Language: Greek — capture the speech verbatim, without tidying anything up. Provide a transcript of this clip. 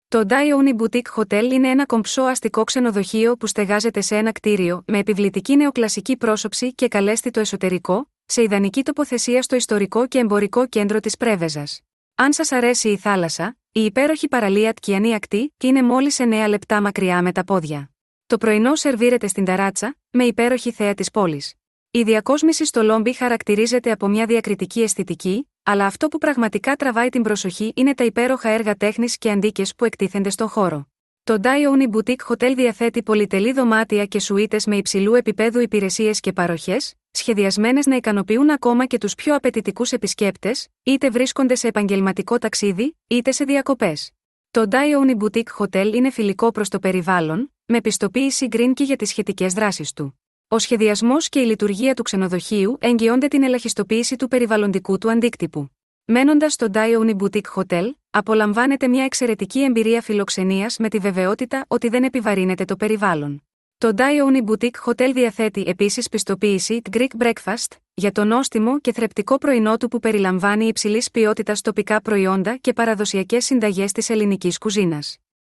Το Dione Boutique Hotel είναι ένα κομψό αστικό ξενοδοχείο που στεγάζεται σε ένα κτίριο με επιβλητική νεοκλασική πρόσωψη και καλέσθητο εσωτερικό, σε ιδανική τοποθεσία στο ιστορικό και εμπορικό κέντρο της Πρέβεζας. Αν σας αρέσει η θάλασσα, η υπέροχη παραλία Τκιανή ακτή είναι μόλις εννέα λεπτά μακριά με τα πόδια. Το πρωινό σερβίρεται στην ταράτσα, με υπέροχη θέα της πόλης. Η διακόσμηση στο λόμπι χαρακτηρίζεται από μια διακριτική αισθητική, αλλά αυτό που πραγματικά τραβάει την προσοχή είναι τα υπέροχα έργα τέχνης και αντίκες που εκτίθενται στον χώρο. Το Dione Boutique Hotel διαθέτει πολυτελή δωμάτια και σουίτες με υψηλού επίπεδου υπηρεσίες και παροχές, σχεδιασμένες να ικανοποιούν ακόμα και τους πιο απαιτητικούς επισκέπτες, είτε βρίσκονται σε επαγγελματικό ταξίδι, είτε σε διακοπές. Το Dione Boutique Hotel είναι φιλικό προς το περιβάλλον, με πιστοποίηση Green Key για τις σχετικές δράσεις του. Ο σχεδιασμός και η λειτουργία του ξενοδοχείου εγγυώνται την ελαχιστοποίηση του περιβαλλοντικού του αντίκτυπου. Μένοντας στο Dione Boutique Hotel, απολαμβάνετε μια εξαιρετική εμπειρία φιλοξενίας με τη βεβαιότητα ότι δεν επιβαρύνεται το περιβάλλον. Το Dione Boutique Hotel διαθέτει επίσης πιστοποίηση Greek Breakfast, για το νόστιμο και θρεπτικό πρωινό του που περιλαμβάνει υψηλής ποιότητας τοπικά προϊόντα και παραδοσιακές συνταγές της ελληνικής κουζίνας.